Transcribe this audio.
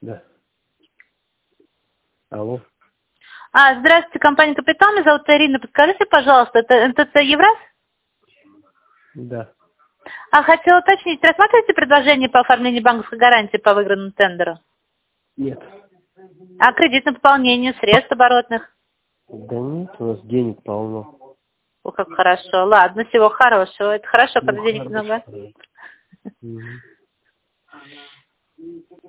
Да. Алло. Здравствуйте, компания «Капитал». Меня зовут Ирина. Подскажите, пожалуйста, это НТЦ «Евраз»? Да. Хотела уточнить, рассматриваете предложение по оформлению банковской гарантии по выигранному тендеру? Нет. Кредитное пополнение, средств оборотных? Да нет, у нас денег полно. О, как хорошо. Ладно, всего хорошего. Это хорошо, когда денег Хорошо. много. Мгм.